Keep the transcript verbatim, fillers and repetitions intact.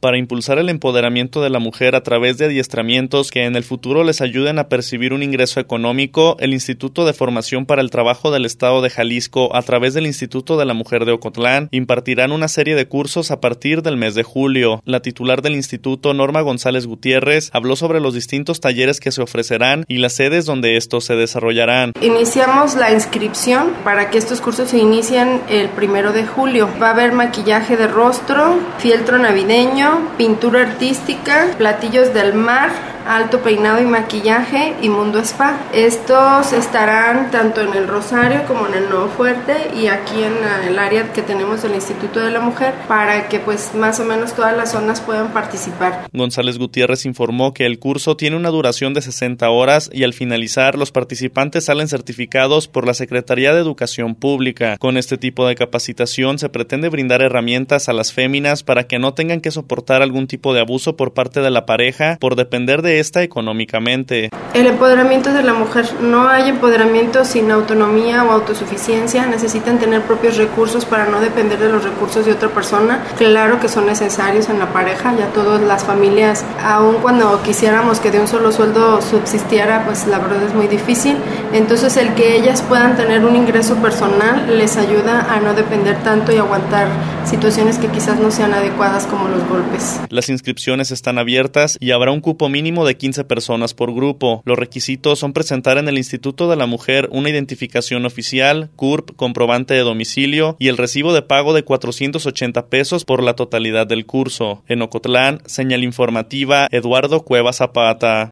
para impulsar el empoderamiento de la mujer a través de adiestramientos que en el futuro les ayuden a percibir un ingreso económico. El Instituto de Formación para el Trabajo del Estado de Jalisco, a través del Instituto de la Mujer de Ocotlán, impartirán una serie de cursos a partir del mes de julio. La titular del instituto, Norma González Gutiérrez, habló sobre los distintos talleres que se ofrecerán y las sedes donde estos se desarrollarán. Iniciamos la inscripción para que estos cursos se inicien el primero de julio. Va a haber maquillaje de rostro, fieltro navideño, pintura artística, platillos del mar, alto peinado y maquillaje y mundo spa. Estos estarán tanto en el Rosario como en el Nuevo Fuerte y aquí en el área que tenemos del Instituto de la Mujer, para que pues más o menos todas las zonas puedan participar. González Gutiérrez informó que el curso tiene una duración de sesenta horas y al finalizar los participantes salen certificados por la Secretaría de Educación Pública. Con este tipo de capacitación se pretende brindar herramientas a las féminas para que no tengan que soportar algún tipo de abuso por parte de la pareja por depender de esta económicamente. El empoderamiento de la mujer. No hay empoderamiento sin autonomía o autosuficiencia. Necesitan tener propios recursos para no depender de los recursos de otra persona. Claro que son necesarios en la pareja. Ya todas las familias, aun cuando quisiéramos que de un solo sueldo subsistiera, pues la verdad es muy difícil. Entonces el que ellas puedan tener un ingreso personal les ayuda a no depender tanto y aguantar situaciones que quizás no sean adecuadas, como los golpes. Las inscripciones están abiertas y habrá un cupo mínimo de quince personas por grupo. Los requisitos son presentar en el Instituto de la Mujer una identificación oficial, C U R P, comprobante de domicilio y el recibo de pago de cuatrocientos ochenta pesos por la totalidad del curso. En Ocotlán, señal informativa, Eduardo Cueva Zapata.